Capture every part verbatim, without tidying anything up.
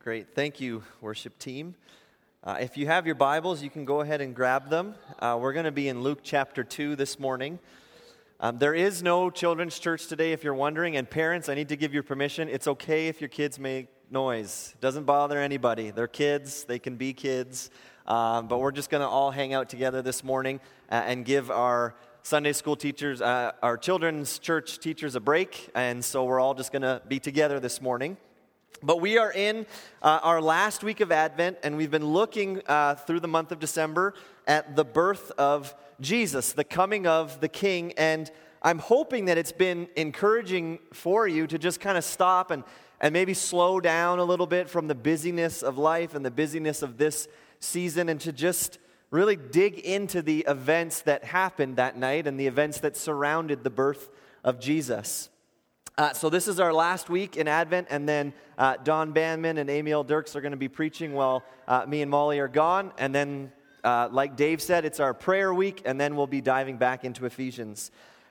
Great. Thank you, worship team. Uh, if you have your Bibles, you can go ahead and grab them. Uh, we're going to be in Luke chapter two this morning. Um, there is no children's church today, if you're wondering. And parents, I need to give you permission. It's okay if your kids make noise. It doesn't bother anybody. They're kids. They can be kids. Um, but we're just going to all hang out together this morning uh, and give our Sunday school teachers, uh, our children's church teachers a break. And so we're all just going to be together this morning. But we are in uh, our last week of Advent, and we've been looking uh, through the month of December at the birth of Jesus, the coming of the King. And I'm hoping that it's been encouraging for you to just kind of stop and, and maybe slow down a little bit from the busyness of life and the busyness of this season, and to just really dig into the events that happened that night and the events that surrounded the birth of Jesus. Uh, so this is our last week in Advent, and then uh, Don Banman and Amy L. Dirks are going to be preaching while uh, me and Molly are gone. And then, uh, like Dave said, it's our prayer week, and then we'll be diving back into Ephesians.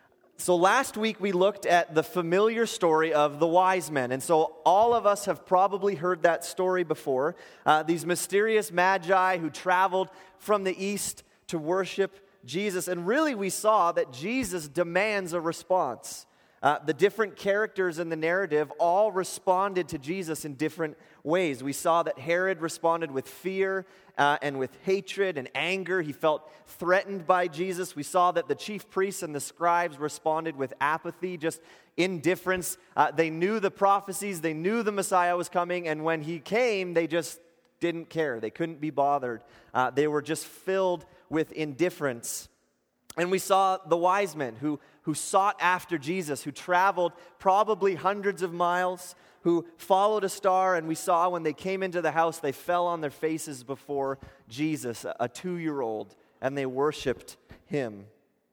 So last week we looked at the familiar story of the wise men. And so all of us have probably heard that story before. Uh, these mysterious magi who traveled from the east to worship Jesus. And really we saw that Jesus demands a response. Uh, the different characters in the narrative all responded to Jesus in different ways. We saw that Herod responded with fear uh, and with hatred and anger. He felt threatened by Jesus. We saw that the chief priests and the scribes responded with apathy, just indifference. Uh, they knew the prophecies. They knew the Messiah was coming. And when he came, they just didn't care. They couldn't be bothered. Uh, they were just filled with indifference. And we saw the wise men who, who sought after Jesus, who traveled probably hundreds of miles, who followed a star, and we saw when they came into the house, they fell on their faces before Jesus, a two-year-old, and they worshiped him.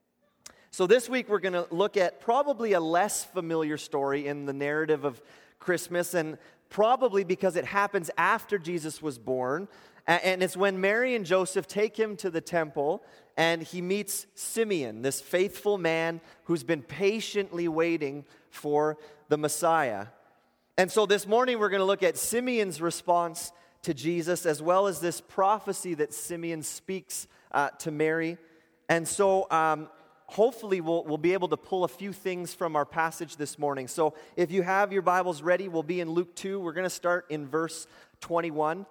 So this week we're going to look at probably a less familiar story in the narrative of Christmas, and probably because it happens after Jesus was born. And it's when Mary and Joseph take him to the temple, and he meets Simeon, this faithful man who's been patiently waiting for the Messiah. And so this morning we're going to look at Simeon's response to Jesus, as well as this prophecy that Simeon speaks uh, to Mary. And so um, hopefully we'll, we'll be able to pull a few things from our passage this morning. So if you have your Bibles ready, we'll be in Luke two. We're going to start in verse twenty-one.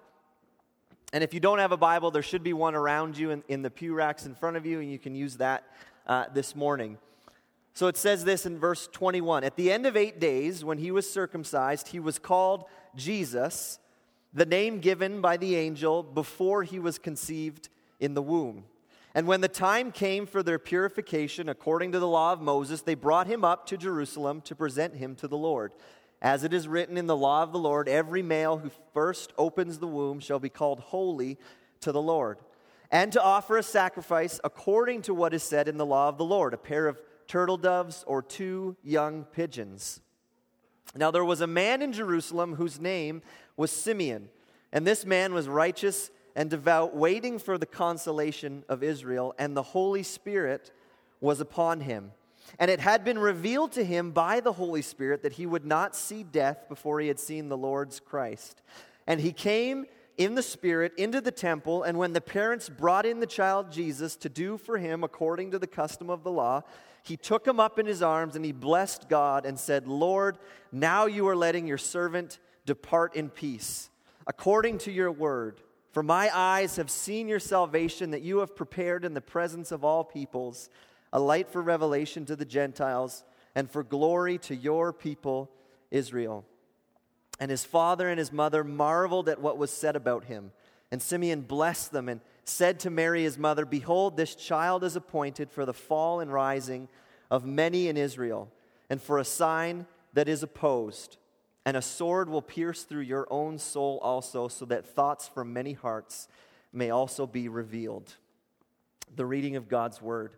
And if you don't have a Bible, there should be one around you in, in the pew racks in front of you, and you can use that uh, this morning. So it says this in verse twenty-one. At the end of eight days, when he was circumcised, he was called Jesus, the name given by the angel before he was conceived in the womb. And when the time came for their purification, according to the law of Moses, they brought him up to Jerusalem to present him to the Lord. As it is written in the law of the Lord, every male who first opens the womb shall be called holy to the Lord. And to offer a sacrifice according to what is said in the law of the Lord, a pair of turtle doves or two young pigeons. Now there was a man in Jerusalem whose name was Simeon. And this man was righteous and devout, waiting for the consolation of Israel, and the Holy Spirit was upon him. And it had been revealed to him by the Holy Spirit that he would not see death before he had seen the Lord's Christ. And he came in the Spirit into the temple, and when the parents brought in the child Jesus to do for him according to the custom of the law, he took him up in his arms, and he blessed God and said, Lord, now you are letting your servant depart in peace, according to your word. For my eyes have seen your salvation that you have prepared in the presence of all peoples, a light for revelation to the Gentiles, and for glory to your people, Israel. And his father and his mother marveled at what was said about him. And Simeon blessed them and said to Mary his mother, Behold, this child is appointed for the fall and rising of many in Israel, and for a sign that is opposed. And a sword will pierce through your own soul also, so that thoughts from many hearts may also be revealed. The reading of God's word.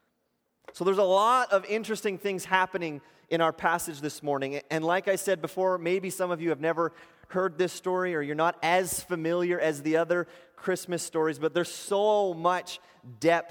So there's a lot of interesting things happening in our passage this morning. And like I said before, maybe some of you have never heard this story, or you're not as familiar as the other Christmas stories, but there's so much depth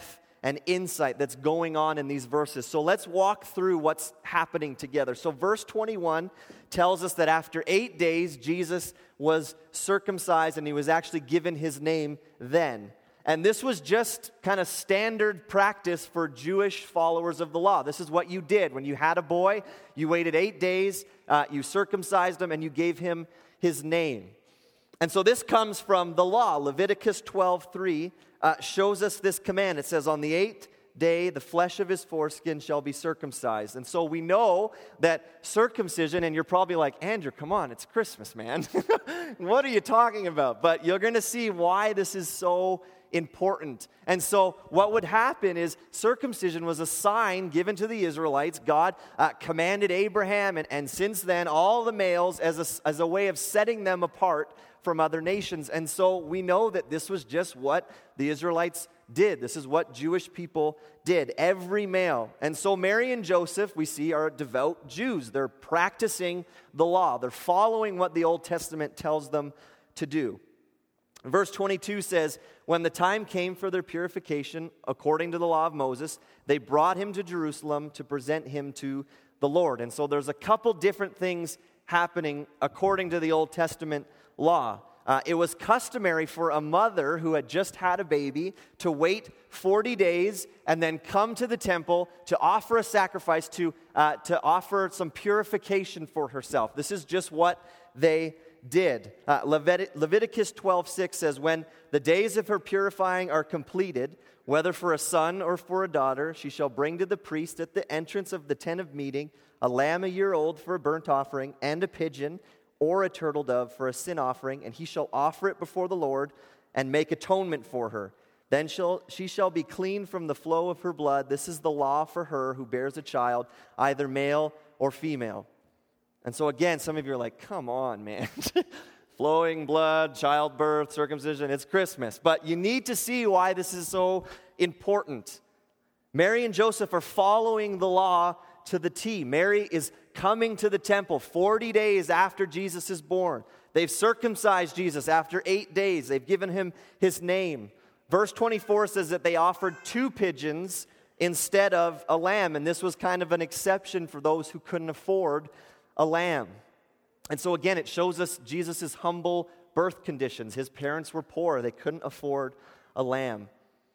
and insight that's going on in these verses. So let's walk through what's happening together. So verse twenty-one tells us that after eight days, Jesus was circumcised and he was actually given his name then. And this was just kind of standard practice for Jewish followers of the law. This is what you did. When you had a boy, you waited eight days, uh, you circumcised him, and you gave him his name. And so this comes from the law. Leviticus twelve three uh, shows us this command. It says, on the eighth day, the flesh of his foreskin shall be circumcised. And so we know that circumcision, and you're probably like, Andrew, come on, it's Christmas, man. What are you talking about? But you're going to see why this is so important. And so what would happen is circumcision was a sign given to the Israelites. God uh, commanded Abraham, and, and since then, all the males as a, as a way of setting them apart from other nations. And so we know that this was just what the Israelites did. This is what Jewish people did, every male. And so Mary and Joseph, we see, are devout Jews. They're practicing the law. They're following what the Old Testament tells them to do. Verse twenty-two says, when the time came for their purification, according to the law of Moses, they brought him to Jerusalem to present him to the Lord. And so there's a couple different things happening according to the Old Testament law. Uh, it was customary for a mother who had just had a baby to wait forty days and then come to the temple to offer a sacrifice, to, uh, to offer some purification for herself. This is just what they did. Uh, Levit- Leviticus twelve six says, when the days of her purifying are completed, whether for a son or for a daughter, she shall bring to the priest at the entrance of the tent of meeting a lamb a year old for a burnt offering, and a pigeon or a turtle dove for a sin offering, and he shall offer it before the Lord and make atonement for her. Then shall, she shall be clean from the flow of her blood. This is the law for her who bears a child, either male or female. And so again, some of you are like, come on, man. Flowing blood, childbirth, circumcision, it's Christmas. But you need to see why this is so important. Mary and Joseph are following the law to the T. Mary is coming to the temple forty days after Jesus is born. They've circumcised Jesus after eight days. They've given him his name. Verse twenty-four says that they offered two pigeons instead of a lamb. And this was kind of an exception for those who couldn't afford a lamb. And so again, it shows us Jesus' humble birth conditions. His parents were poor. They couldn't afford a lamb.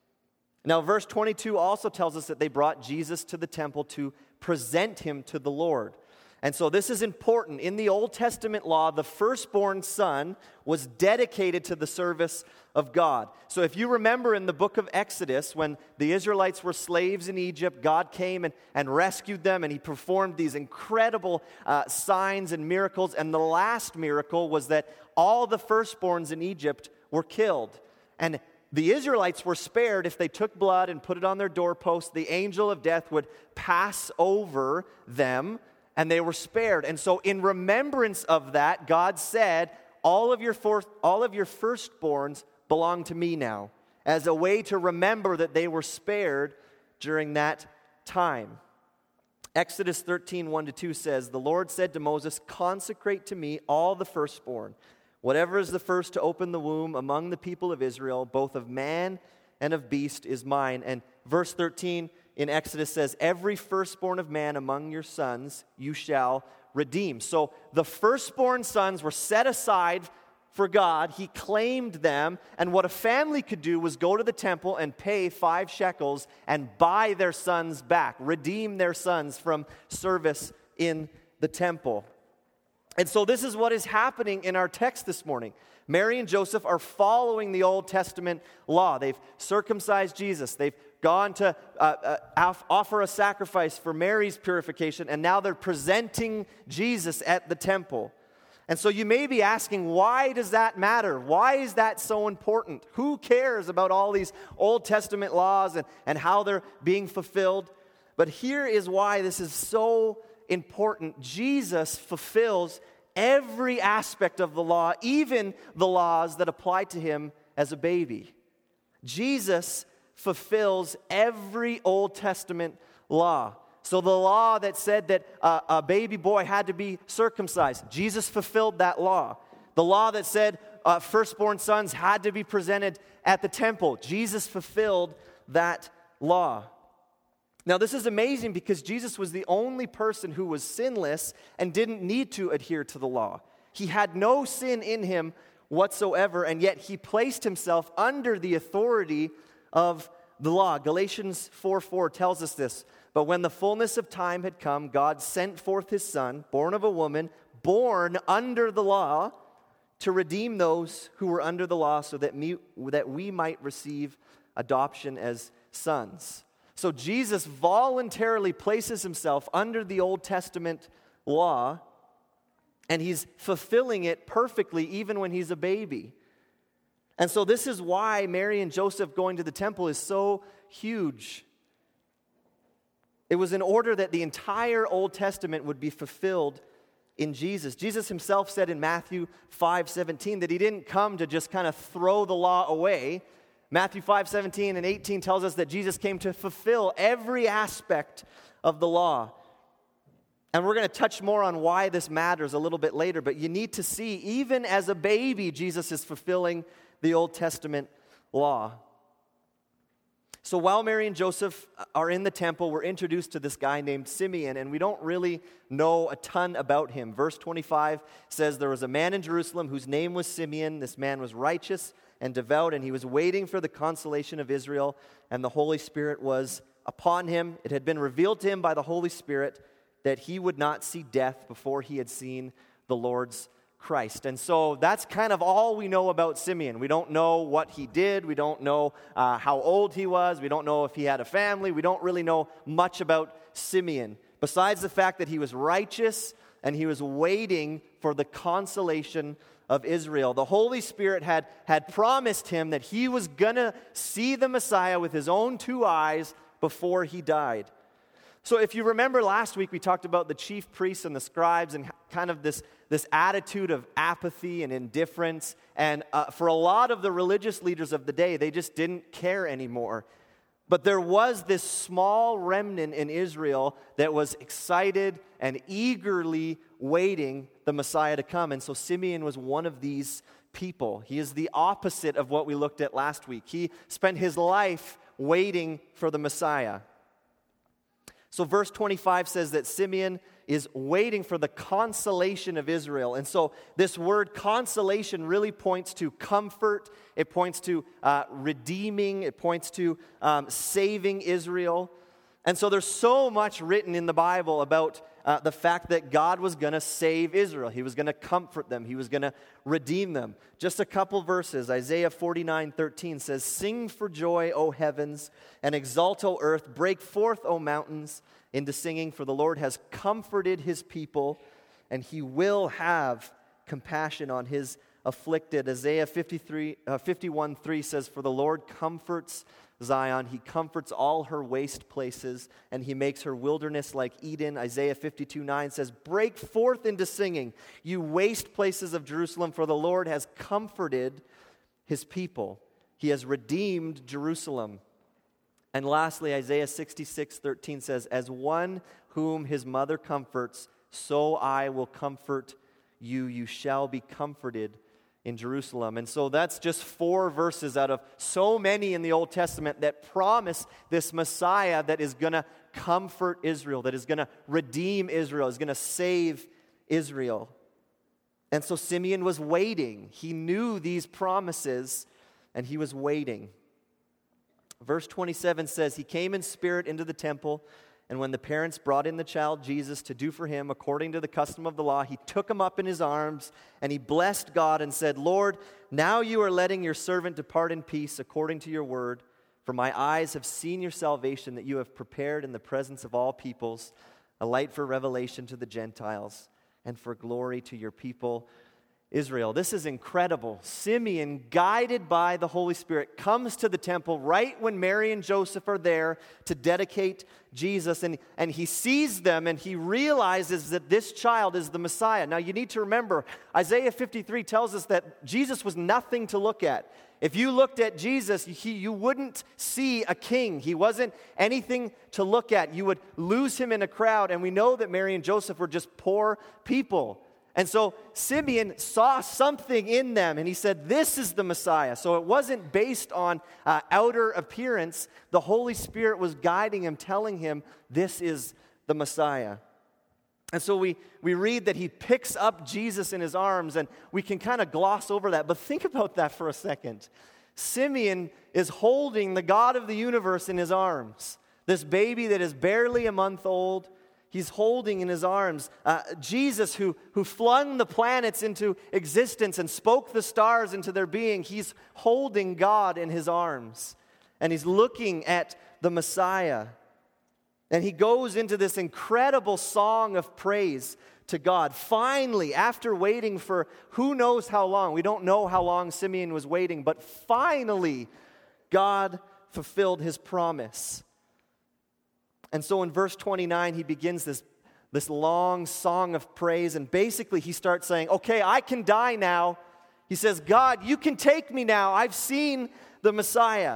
Now, verse twenty-two also tells us that they brought Jesus to the temple to present him to the Lord. And so this is important. In the Old Testament law, the firstborn son was dedicated to the service of God. So if you remember in the book of Exodus, when the Israelites were slaves in Egypt, God came and, and rescued them, and he performed these incredible uh, signs and miracles. And the last miracle was that all the firstborns in Egypt were killed. And the Israelites were spared if they took blood and put it on their doorposts. The angel of death would pass over them, and they were spared. And so in remembrance of that, God said, all of your fourth, all of your firstborns belong to me now, as a way to remember that they were spared during that time. Exodus thirteen, one to two says, the Lord said to Moses, consecrate to me all the firstborn, whatever is the first to open the womb among the people of Israel, both of man and of beast, is mine. And verse thirteen in Exodus says, every firstborn of man among your sons you shall redeem. So the firstborn sons were set aside for God. He claimed them, and what a family could do was go to the temple and pay five shekels and buy their sons back, redeem their sons from service in the temple. And so this is what is happening in our text this morning. Mary and Joseph are following the Old Testament law. They've circumcised Jesus. They've gone to uh, uh, offer a sacrifice for Mary's purification, and now they're presenting Jesus at the temple. And so you may be asking, why does that matter? Why is that so important? Who cares about all these Old Testament laws and, and how they're being fulfilled? But here is why this is so important. Jesus fulfills every aspect of the law, even the laws that apply to him as a baby. Jesus fulfills every Old Testament law. So the law that said that uh, a baby boy had to be circumcised, Jesus fulfilled that law. The law that said uh, firstborn sons had to be presented at the temple, Jesus fulfilled that law. Now, this is amazing because Jesus was the only person who was sinless and didn't need to adhere to the law. He had no sin in him whatsoever, and yet he placed himself under the authority of the law. Galatians four four tells us this. But when the fullness of time had come, God sent forth his Son, born of a woman, born under the law, to redeem those who were under the law so that, me, that we might receive adoption as sons. So Jesus voluntarily places himself under the Old Testament law, and he's fulfilling it perfectly even when he's a baby. And so this is why Mary and Joseph going to the temple is so huge. It was in order that the entire Old Testament would be fulfilled in Jesus. Jesus himself said in Matthew five seventeen that he didn't come to just kind of throw the law away. Matthew five seventeen and eighteen tells us that Jesus came to fulfill every aspect of the law. And we're going to touch more on why this matters a little bit later, but you need to see, even as a baby, Jesus is fulfilling the Old Testament law. So while Mary and Joseph are in the temple, we're introduced to this guy named Simeon, and we don't really know a ton about him. Verse twenty-five says, there was a man in Jerusalem whose name was Simeon. This man was righteous and devout, and he was waiting for the consolation of Israel, and the Holy Spirit was upon him. It had been revealed to him by the Holy Spirit that he would not see death before he had seen the Lord's Christ. And so that's kind of all we know about Simeon. We don't know what he did. We don't know uh, how old he was. We don't know if he had a family. We don't really know much about Simeon, besides the fact that he was righteous and he was waiting for the consolation of Israel. The Holy Spirit had, had promised him that he was going to see the Messiah with his own two eyes before he died. So if you remember last week, we talked about the chief priests and the scribes and kind of this, this attitude of apathy and indifference. And uh, for a lot of the religious leaders of the day, they just didn't care anymore. But there was this small remnant in Israel that was excited and eagerly waiting the Messiah to come. And so Simeon was one of these people. He is the opposite of what we looked at last week. He spent his life waiting for the Messiah. So verse twenty-five says that Simeon is waiting for the consolation of Israel. And so this word consolation really points to comfort. It points to uh, redeeming. It points to um, saving Israel. And so there's so much written in the Bible about uh, the fact that God was going to save Israel. He was going to comfort them. He was going to redeem them. Just a couple verses. Isaiah forty-nine thirteen says, "Sing for joy, O heavens, and exult, O earth. Break forth, O mountains, into singing, for the Lord has comforted his people, and he will have compassion on his afflicted." Isaiah fifty-three, uh, fifty-one three says, "For the Lord comforts Zion, he comforts all her waste places, and he makes her wilderness like Eden." Isaiah fifty-two nine says, "Break forth into singing, you waste places of Jerusalem, for the Lord has comforted his people. He has redeemed Jerusalem." And lastly, Isaiah sixty-six thirteen says, "As one whom his mother comforts, so I will comfort you. You shall be comforted in Jerusalem." And so that's just four verses out of so many in the Old Testament that promise this Messiah that is going to comfort Israel, that is going to redeem Israel, is going to save Israel. And so Simeon was waiting. He knew these promises, and he was waiting. Verse twenty-seven says, "He came in spirit into the temple, and when the parents brought in the child Jesus to do for him according to the custom of the law, he took him up in his arms, and he blessed God and said, 'Lord, now you are letting your servant depart in peace according to your word. For my eyes have seen your salvation that you have prepared in the presence of all peoples, a light for revelation to the Gentiles and for glory to your people Israel.'" This is incredible. Simeon, guided by the Holy Spirit, comes to the temple right when Mary and Joseph are there to dedicate Jesus. And, and he sees them and he realizes that this child is the Messiah. Now you need to remember, Isaiah fifty-three tells us that Jesus was nothing to look at. If you looked at Jesus, he, you wouldn't see a king. He wasn't anything to look at. You would lose him in a crowd. And we know that Mary and Joseph were just poor people. And so Simeon saw something in them, and he said, this is the Messiah. So it wasn't based on uh, outer appearance. The Holy Spirit was guiding him, telling him, this is the Messiah. And so we, we read that he picks up Jesus in his arms, and we can kind of gloss over that. But think about that for a second. Simeon is holding the God of the universe in his arms. This baby that is barely a month old, he's holding in his arms. Uh, Jesus, who, who flung the planets into existence and spoke the stars into their being, he's holding God in his arms. And he's looking at the Messiah. And he goes into this incredible song of praise to God. Finally, after waiting for who knows how long, we don't know how long Simeon was waiting, but finally, God fulfilled his promise. And so in verse twenty-nine, he begins this, this long song of praise, and basically he starts saying, okay, I can die now. He says, God, you can take me now. I've seen the Messiah.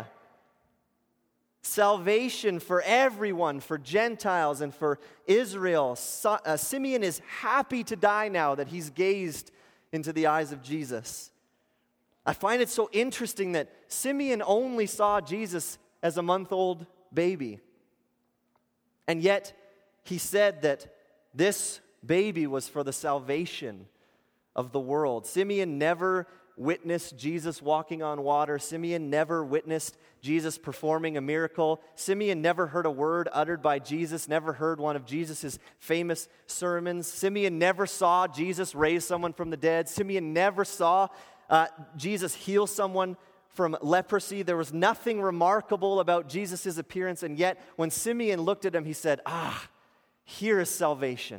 Salvation for everyone, for Gentiles and for Israel. So, uh, Simeon is happy to die now that he's gazed into the eyes of Jesus. I find it so interesting that Simeon only saw Jesus as a month-old baby. And yet, he said that this baby was for the salvation of the world. Simeon never witnessed Jesus walking on water. Simeon never witnessed Jesus performing a miracle. Simeon never heard a word uttered by Jesus, never heard one of Jesus' famous sermons. Simeon never saw Jesus raise someone from the dead. Simeon never saw uh, Jesus heal someone from leprosy. There was nothing remarkable about Jesus' appearance, and yet when Simeon looked at him, he said, ah, here is salvation.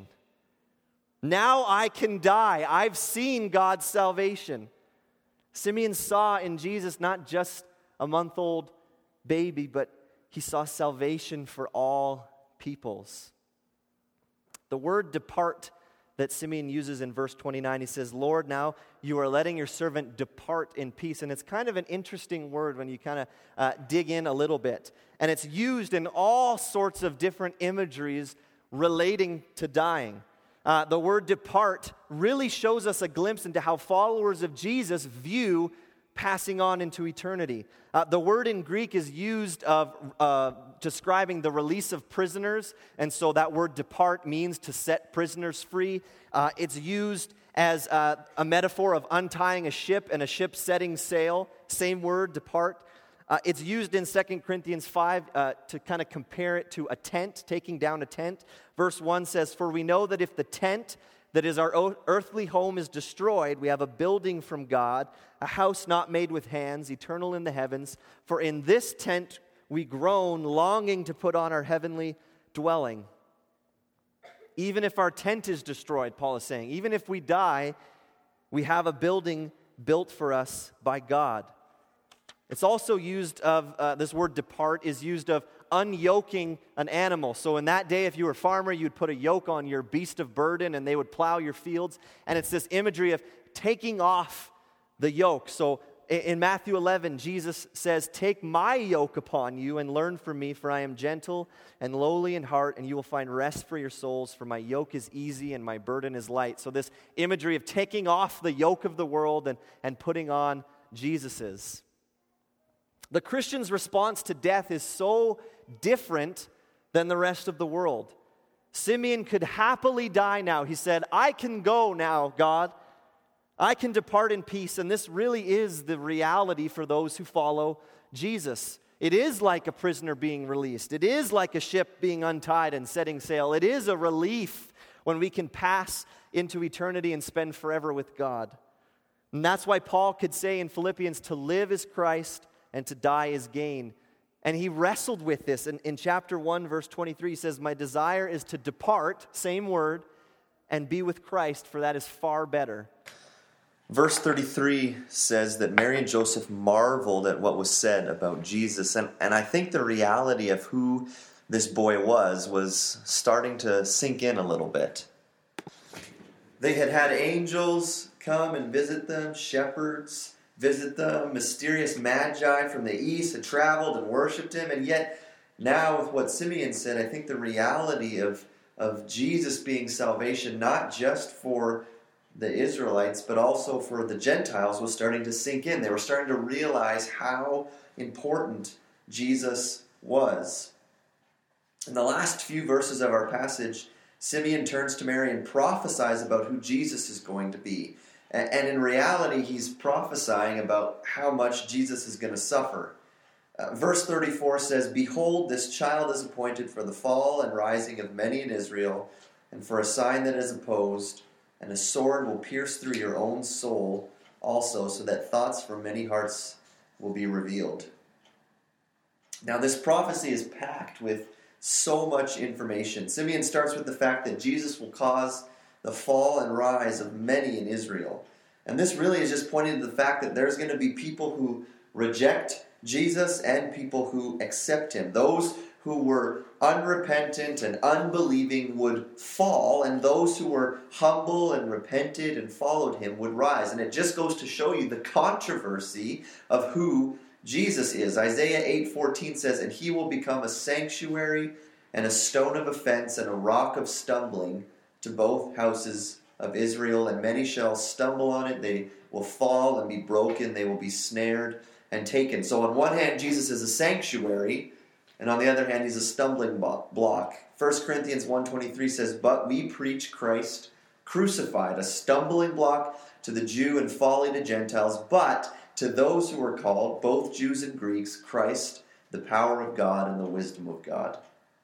Now I can die. I've seen God's salvation. Simeon saw in Jesus not just a month-old baby, but he saw salvation for all peoples. The word depart that Simeon uses in verse twenty-nine, he says, Lord, now you are letting your servant depart in peace. And it's kind of an interesting word when you kind of uh, dig in a little bit. And it's used in all sorts of different imageries relating to dying. Uh, the word depart really shows us a glimpse into how followers of Jesus view passing on into eternity. Uh, the word in Greek is used of uh, describing the release of prisoners, and so that word depart means to set prisoners free. Uh, it's used as uh, a metaphor of untying a ship and a ship setting sail. Same word, depart. Uh, it's used in Second Corinthians five uh, to kind of compare it to a tent, taking down a tent. Verse one says, for we know that if the tent that is our o- earthly home is destroyed, we have a building from God, a house not made with hands, eternal in the heavens. For in this tent we groan, longing to put on our heavenly dwelling. Even if our tent is destroyed, Paul is saying, even if we die, we have a building built for us by God. It's also used of, uh, this word depart is used of unyoking an animal. So in that day, if you were a farmer, you'd put a yoke on your beast of burden and they would plow your fields. And it's this imagery of taking off the yoke. So in Matthew eleven, Jesus says, take my yoke upon you and learn from me, for I am gentle and lowly in heart, and you will find rest for your souls, for my yoke is easy and my burden is light. So this imagery of taking off the yoke of the world and, and putting on Jesus's. The Christian's response to death is so different than the rest of the world. Simeon could happily die now. He said, I can go now, God. I can depart in peace. And this really is the reality for those who follow Jesus. It is like a prisoner being released. It is like a ship being untied and setting sail. It is a relief when we can pass into eternity and spend forever with God. And that's why Paul could say in Philippians, to live is Christ and to die is gain. And he wrestled with this. In, in chapter one, verse twenty-three, he says, my desire is to depart, same word, and be with Christ, for that is far better. Verse thirty-three says that Mary and Joseph marveled at what was said about Jesus. And, and I think the reality of who this boy was was starting to sink in a little bit. They had had angels come and visit them, shepherds visit them, mysterious magi from the east had traveled and worshipped him, and yet now with what Simeon said, I think the reality of, of Jesus being salvation, not just for the Israelites, but also for the Gentiles, was starting to sink in. They were starting to realize how important Jesus was. In the last few verses of our passage, Simeon turns to Mary and prophesies about who Jesus is going to be. And in reality, he's prophesying about how much Jesus is going to suffer. Uh, verse thirty-four says, "Behold, this child is appointed for the fall and rising of many in Israel, and for a sign that is opposed, and a sword will pierce through your own soul also, so that thoughts from many hearts will be revealed." Now, this prophecy is packed with so much information. Simeon starts with the fact that Jesus will cause the fall and rise of many in Israel. And this really is just pointing to the fact that there's going to be people who reject Jesus and people who accept him. Those who were unrepentant and unbelieving would fall, and those who were humble and repented and followed him would rise. And it just goes to show you the controversy of who Jesus is. Isaiah eight fourteen says, "And he will become a sanctuary and a stone of offense and a rock of stumbling to both houses of Israel, and many shall stumble on it. They will fall and be broken. They will be snared and taken." So on one hand, Jesus is a sanctuary, and on the other hand, he's a stumbling block. First Corinthians one twenty-three says, "But we preach Christ crucified, a stumbling block to the Jew and folly to Gentiles, but to those who are called, both Jews and Greeks, Christ, the power of God and the wisdom of God."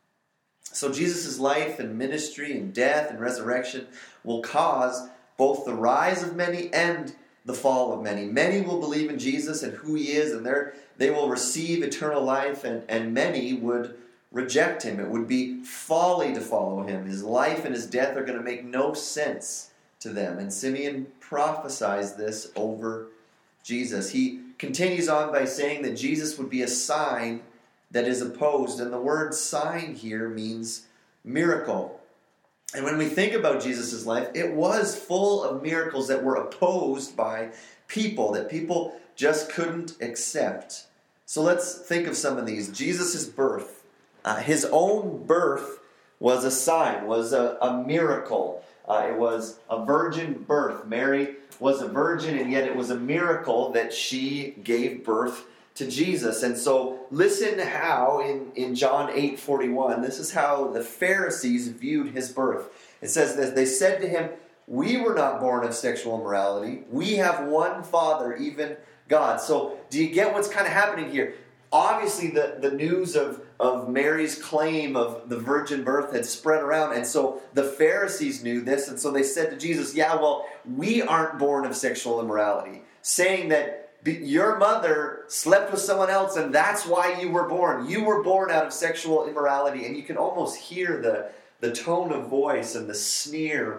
So Jesus' life and ministry and death and resurrection will cause both the rise of many and the fall of many. Many will believe in Jesus and who he is, and they will receive eternal life, and, and many would reject him. It would be folly to follow him. His life and his death are going to make no sense to them. And Simeon prophesies this over Jesus. He continues on by saying that Jesus would be a sign that is opposed. And the word sign here means miracle. And when we think about Jesus' life, it was full of miracles that were opposed by people, that people just couldn't accept. So let's think of some of these. Jesus' birth. Uh, his own birth was a sign, was a, a miracle. Uh, it was a virgin birth. Mary was a virgin, and yet it was a miracle that she gave birth to Jesus. And so listen how in, in John eight forty-one, this is how the Pharisees viewed his birth. It says that they said to him, "We were not born of sexual immorality. We have one Father, even God." So do you get what's kind of happening here? Obviously the, the news of, of Mary's claim of the virgin birth had spread around, and so the Pharisees knew this, and so they said to Jesus, "Yeah, well, we aren't born of sexual immorality," saying that your mother slept with someone else, and that's why you were born. You were born out of sexual immorality. And you can almost hear the, the tone of voice and the sneer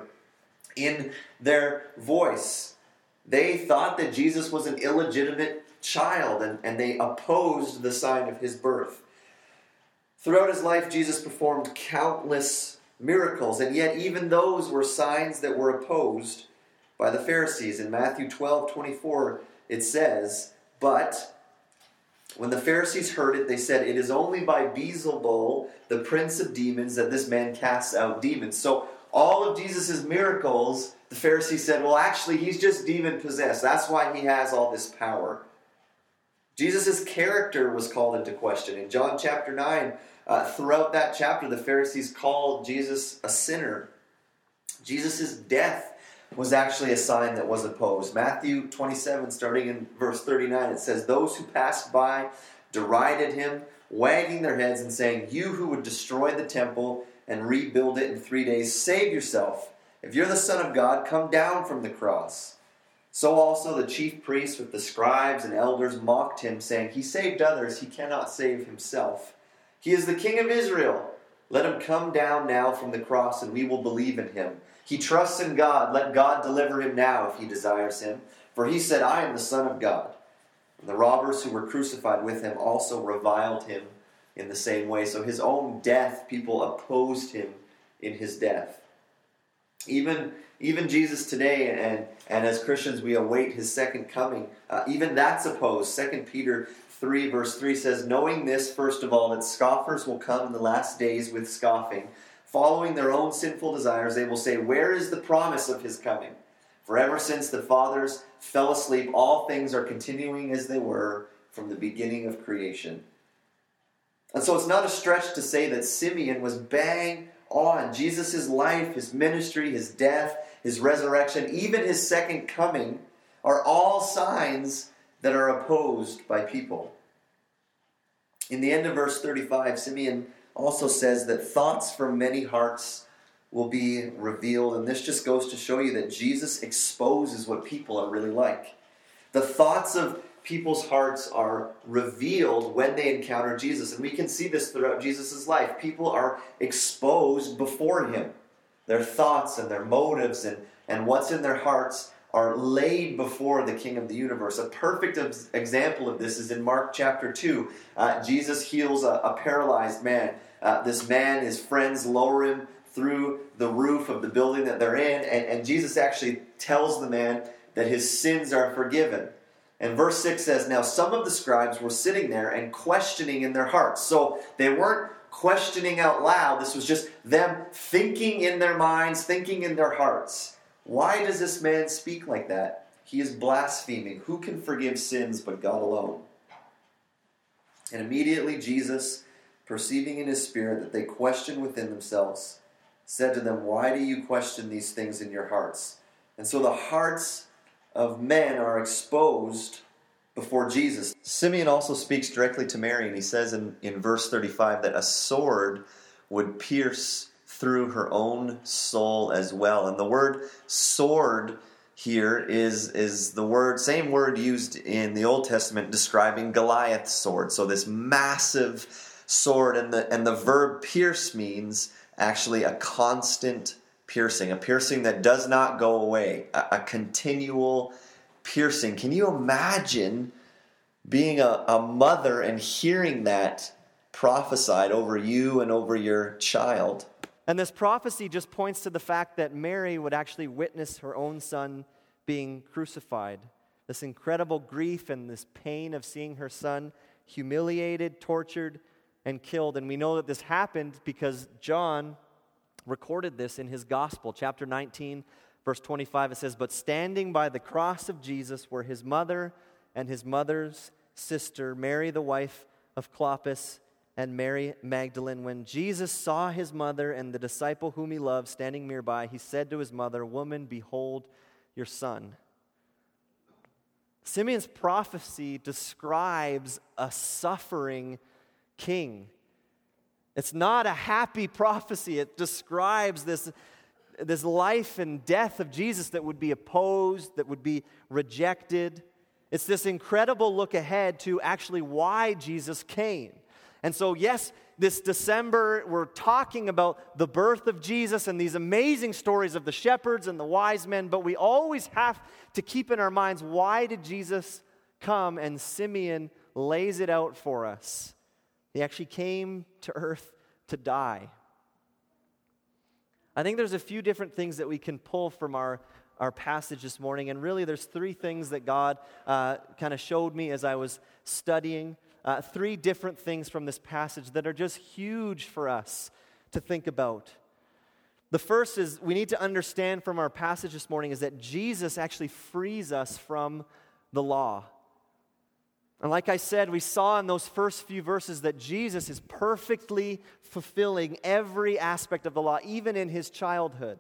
in their voice. They thought that Jesus was an illegitimate child, and, and they opposed the sign of his birth. Throughout his life, Jesus performed countless miracles, and yet even those were signs that were opposed by the Pharisees. In Matthew twelve twenty-four, it says, "But when the Pharisees heard it, they said, 'It is only by Beelzebul, the prince of demons, that this man casts out demons.'" So all of Jesus' miracles, the Pharisees said, well, actually, he's just demon-possessed. That's why he has all this power. Jesus' character was called into question. In John chapter nine, uh, throughout that chapter, the Pharisees called Jesus a sinner. Jesus' death was actually a sign that was opposed. Matthew twenty-seven, starting in verse thirty-nine, it says, "Those who passed by derided him, wagging their heads and saying, 'You who would destroy the temple and rebuild it in three days, save yourself. If you're the Son of God, come down from the cross.' So also the chief priests with the scribes and elders mocked him, saying, 'He saved others, he cannot save himself. He is the King of Israel. Let him come down now from the cross, and we will believe in him. He trusts in God. Let God deliver him now if he desires him. For he said, I am the Son of God.' And the robbers who were crucified with him also reviled him in the same way." So his own death, people opposed him in his death. Even, even Jesus today, and, and as Christians we await his second coming, uh, even that's opposed. Second Peter three verse three says, "Knowing this, first of all, that scoffers will come in the last days with scoffing, following their own sinful desires. They will say, 'Where is the promise of his coming? For ever since the fathers fell asleep, all things are continuing as they were from the beginning of creation. And so it's not a stretch to say that Simeon was bang on. Jesus' life, his ministry, his death, his resurrection, even his second coming are all signs that are opposed by people. In the end of verse thirty-five, Simeon also says that thoughts from many hearts will be revealed. And this just goes to show you that Jesus exposes what people are really like. The thoughts of people's hearts are revealed when they encounter Jesus. And we can see this throughout Jesus' life. People are exposed before him. Their thoughts and their motives and, and what's in their hearts are laid before the King of the universe. A perfect example of this is in Mark chapter two. Uh, Jesus heals a, a paralyzed man. Uh, this man, his friends lower him through the roof of the building that they're in, and, and Jesus actually tells the man that his sins are forgiven. And verse six says, now some of the scribes were sitting there and questioning in their hearts. So they weren't questioning out loud. This was just them thinking in their minds, thinking in their hearts. Why does this man speak like that? He is blaspheming. Who can forgive sins but God alone? And immediately Jesus, perceiving in his spirit that they questioned within themselves, said to them, why do you question these things in your hearts? And so the hearts of men are exposed before Jesus. Simeon also speaks directly to Mary, and he says in, in verse thirty-five that a sword would pierce through her own soul as well. And the word sword here is, is the word, same word used in the Old Testament describing Goliath's sword. So this massive sword, and the and the verb pierce means actually a constant piercing, a piercing that does not go away, a, a continual piercing. Can you imagine being a, a mother and hearing that prophesied over you and over your child? And this prophecy just points to the fact that Mary would actually witness her own son being crucified. This incredible grief and this pain of seeing her son humiliated, tortured, and killed. And we know that this happened because John recorded this in his gospel. Chapter nineteen, verse twenty-five, it says, but standing by the cross of Jesus were his mother and his mother's sister, Mary the wife of Clopas, and Mary Magdalene. When Jesus saw his mother and the disciple whom he loved standing nearby, he said to his mother, woman, behold your son. Simeon's prophecy describes a suffering king. It's not a happy prophecy. It describes this, this life and death of Jesus that would be opposed, that would be rejected. It's this incredible look ahead to actually why Jesus came. And so, yes, this December, we're talking about the birth of Jesus and these amazing stories of the shepherds and the wise men, but we always have to keep in our minds, why did Jesus come? And Simeon lays it out for us. He actually came to earth to die. I think there's a few different things that we can pull from our, our passage this morning, and really there's three things that God uh, kind of showed me as I was studying. Uh, three different things from this passage that are just huge for us to think about. The first is we need to understand from our passage this morning is that Jesus actually frees us from the law. And like I said, we saw in those first few verses that Jesus is perfectly fulfilling every aspect of the law, even in his childhood.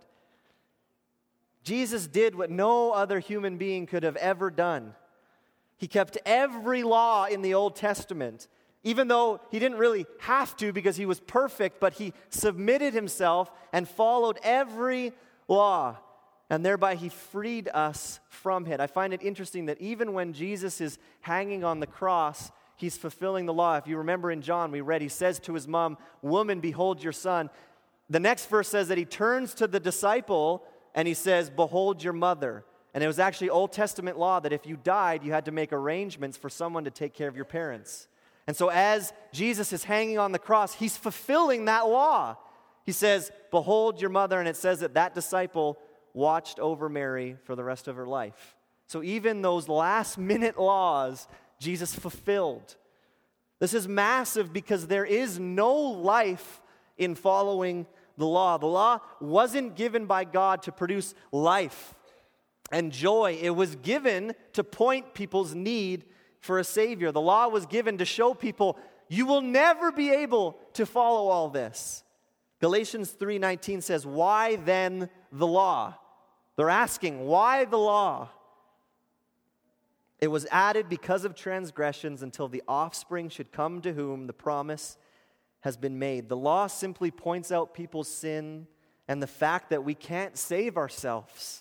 Jesus did what no other human being could have ever done. He kept every law in the Old Testament, even though he didn't really have to because he was perfect, but he submitted himself and followed every law. And thereby he freed us from it. I find it interesting that even when Jesus is hanging on the cross, he's fulfilling the law. If you remember in John, we read, he says to his mom, woman, behold your son. The next verse says that he turns to the disciple and he says, behold your mother. And it was actually Old Testament law that if you died, you had to make arrangements for someone to take care of your parents. And so as Jesus is hanging on the cross, he's fulfilling that law. He says, behold your mother, and it says that that disciple watched over Mary for the rest of her life. So even those last minute laws, Jesus fulfilled. This is massive because there is no life in following the law. The law wasn't given by God to produce life. and joy. It was given to point people's need for a Savior. The law was given to show people, you will never be able to follow all this. Galatians three nineteen says, why then the law? They're asking, why the law? It was added because of transgressions until the offspring should come to whom the promise has been made. The law simply points out people's sin and the fact that we can't save ourselves.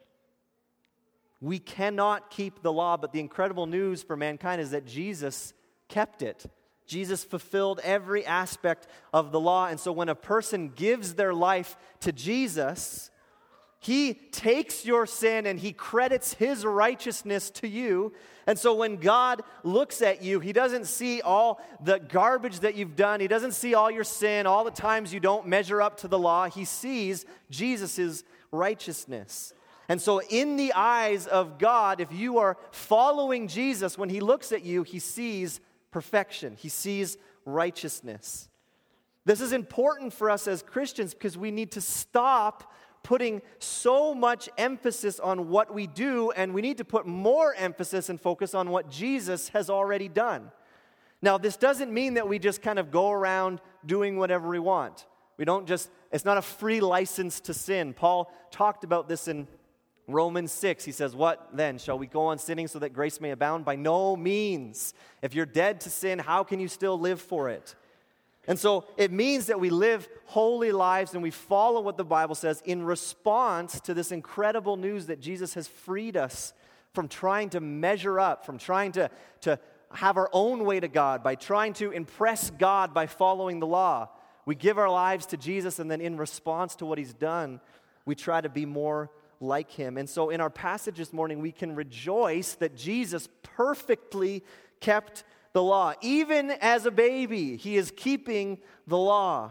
We cannot keep the law, but the incredible news for mankind is that Jesus kept it. Jesus fulfilled every aspect of the law. And so when a person gives their life to Jesus, He takes your sin and He credits His righteousness to you. And so when God looks at you, He doesn't see all the garbage that you've done. He doesn't see all your sin, all the times you don't measure up to the law. He sees Jesus' righteousness. And so in the eyes of God, if you are following Jesus, when He looks at you, He sees perfection. He sees righteousness. This is important for us as Christians because we need to stop putting so much emphasis on what we do, and we need to put more emphasis and focus on what Jesus has already done. Now, this doesn't mean that we just kind of go around doing whatever we want. We don't just, it's not a free license to sin. Paul talked about this in Romans six, he says, what then? Shall we go on sinning so that grace may abound? By no means. If you're dead to sin, how can you still live for it? And so it means that we live holy lives and we follow what the Bible says in response to this incredible news that Jesus has freed us from trying to measure up, from trying to, to have our own way to God, by trying to impress God by following the law. We give our lives to Jesus, and then in response to what He's done, we try to be more like Him. And so in our passage this morning, we can rejoice that Jesus perfectly kept the law. Even as a baby, He is keeping the law.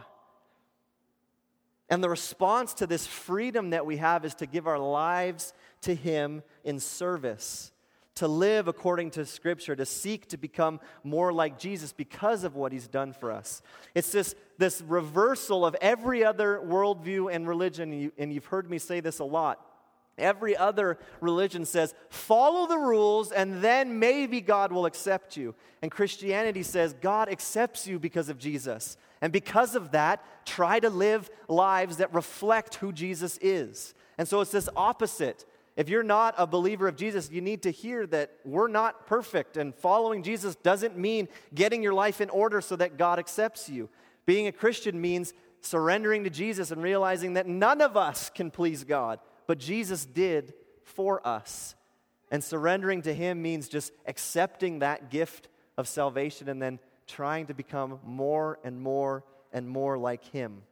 And the response to this freedom that we have is to give our lives to Him in service, to live according to Scripture, to seek to become more like Jesus because of what He's done for us. It's this, this reversal of every other worldview and religion, and, you, and you've heard me say this a lot. Every other religion says, follow the rules and then maybe God will accept you. And Christianity says, God accepts you because of Jesus. And because of that, try to live lives that reflect who Jesus is. And so it's this opposite. If you're not a believer of Jesus, you need to hear that we're not perfect. And following Jesus doesn't mean getting your life in order so that God accepts you. Being a Christian means surrendering to Jesus and realizing that none of us can please God. But Jesus did for us. And surrendering to Him means just accepting that gift of salvation and then trying to become more and more and more like Him.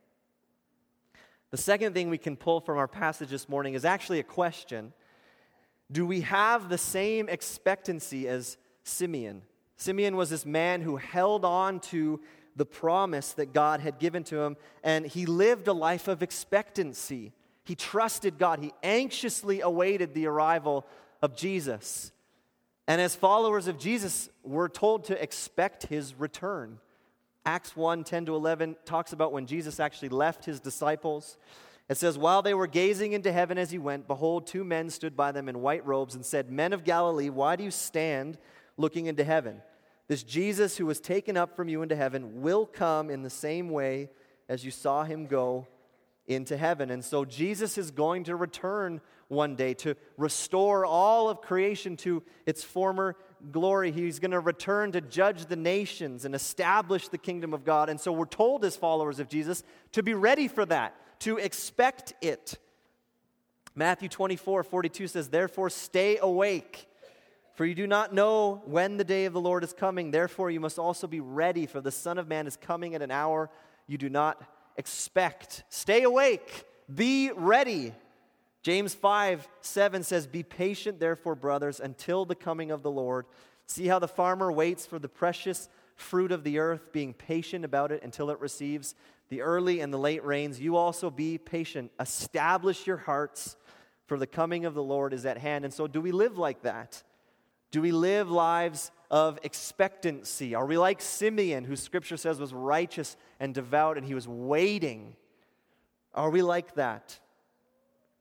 The second thing we can pull from our passage this morning is actually a question. Do we have the same expectancy as Simeon? Simeon was this man who held on to the promise that God had given to him, and he lived a life of expectancy. He trusted God. He anxiously awaited the arrival of Jesus. And as followers of Jesus, we're told to expect His return. Acts one, ten to eleven talks about when Jesus actually left His disciples. It says, while they were gazing into heaven as He went, behold, two men stood by them in white robes and said, Men of Galilee, why do you stand looking into heaven? This Jesus who was taken up from you into heaven will come in the same way as you saw Him go into heaven. And so Jesus is going to return one day to restore all of creation to its former glory. He's going to return to judge the nations and establish the kingdom of God. And so we're told as followers of Jesus to be ready for that, to expect it. Matthew twenty-four forty-two says, Therefore stay awake, for you do not know when the day of the Lord is coming. Therefore you must also be ready, for the Son of Man is coming at an hour you do not expect. Stay awake. Be ready. James five seven says, Be patient, therefore, brothers, until the coming of the Lord. See how the farmer waits for the precious fruit of the earth, being patient about it until it receives the early and the late rains. You also be patient. Establish your hearts, for the coming of the Lord is at hand. And so do we live like that? Do we live lives of expectancy? Are we like Simeon, who Scripture says was righteous and devout, and he was waiting? Are we like that?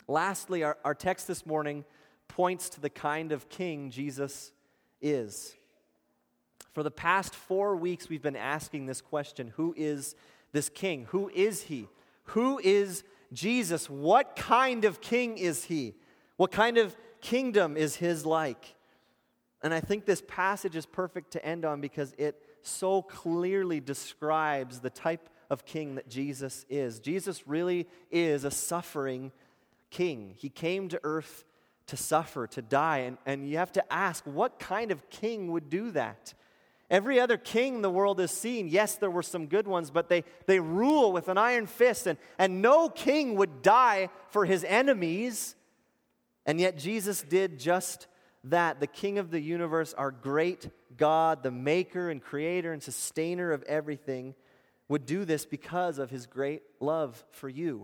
Lastly, our, our text this morning points to the kind of king Jesus is. For the past four weeks, we've been asking this question: who is this king? Who is he? Who is Jesus? What kind of king is he? What kind of kingdom is his like? And I think this passage is perfect to end on because it so clearly describes the type of king that Jesus is. Jesus really is a suffering king. He came to earth to suffer, to die, and, and you have to ask, what kind of king would do that? Every other king the world has seen, yes, there were some good ones, but they, they rule with an iron fist, and, and no king would die for his enemies. And yet Jesus did just that. The King of the universe, our great God, the maker and creator and sustainer of everything, would do this because of his great love for you.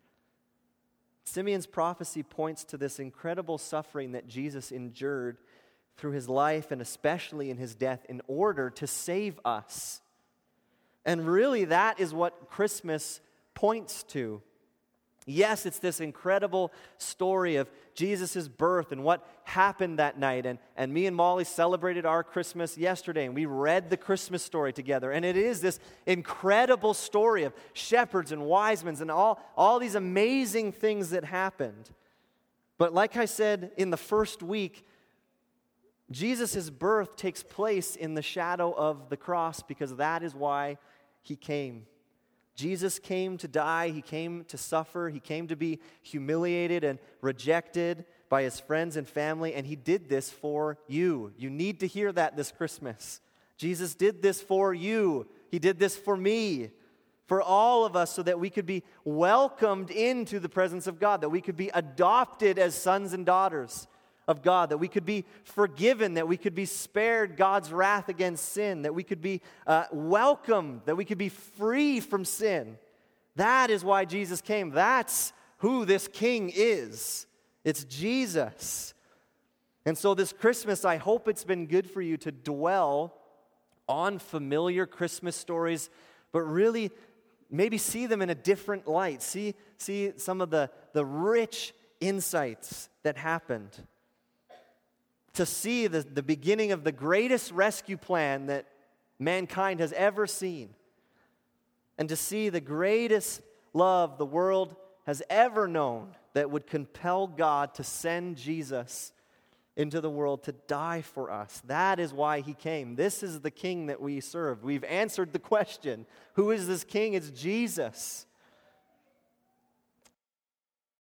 Simeon's prophecy points to this incredible suffering that Jesus endured through his life and especially in his death in order to save us. And really that is what Christmas points to. Yes, it's this incredible story of Jesus' birth and what happened that night. And, and me and Molly celebrated our Christmas yesterday, and we read the Christmas story together. And it is this incredible story of shepherds and wise men and all, all these amazing things that happened. But like I said in the first week, Jesus' birth takes place in the shadow of the cross because that is why he came. Jesus came to die, he came to suffer, he came to be humiliated and rejected by his friends and family, and he did this for you. You need to hear that this Christmas. Jesus did this for you. He did this for me, for all of us, so that we could be welcomed into the presence of God, that we could be adopted as sons and daughters of God, that we could be forgiven, that we could be spared God's wrath against sin, that we could be uh, welcomed, that we could be free from sin. That is why Jesus came. That's who this king is. It's Jesus. And so this Christmas, I hope it's been good for you to dwell on familiar Christmas stories, but really maybe see them in a different light. See, see some of the, the rich insights that happened. To see the, the beginning of the greatest rescue plan that mankind has ever seen. And to see the greatest love the world has ever known that would compel God to send Jesus into the world to die for us. That is why he came. This is the king that we serve. We've answered the question. Who is this king? It's Jesus.